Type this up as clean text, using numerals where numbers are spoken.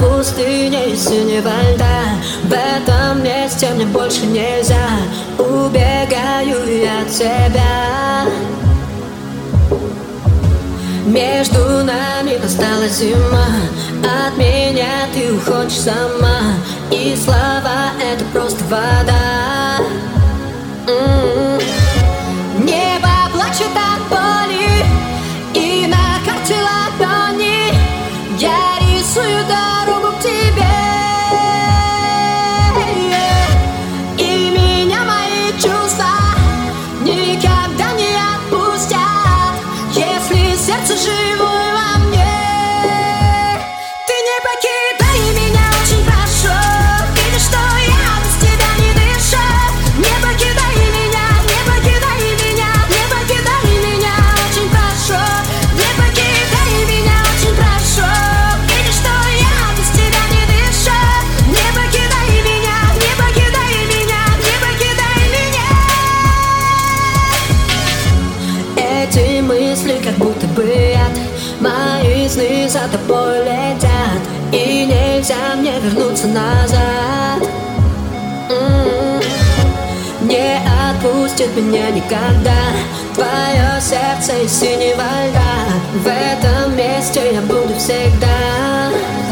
пустыне синего льда. В этом месте мне больше нельзя. Убегаю я от тебя. Между нами настала зима. От меня ты уходишь сама. И слова — это просто вода. Небо плачет от боли, и на карте ладони я рисую дорогу к тебе. И меня мои чувства никогда не отпустят, если сердце живое во мне. Ты не покидай меня, очень прошу. Видишь, что я без тебя не дышу. Не покидай меня, не покидай меня, не покидай меня, очень прошу. Не покидай меня, очень прошу. Видишь, что я без тебя не дышу. Не покидай меня, не покидай меня, не покидай меня. Эти мысли как будто бы яд. Мои сны за тобой летят, и нельзя мне вернуться назад. Не отпустит меня никогда твое сердце из синего льда. В этом месте я буду всегда.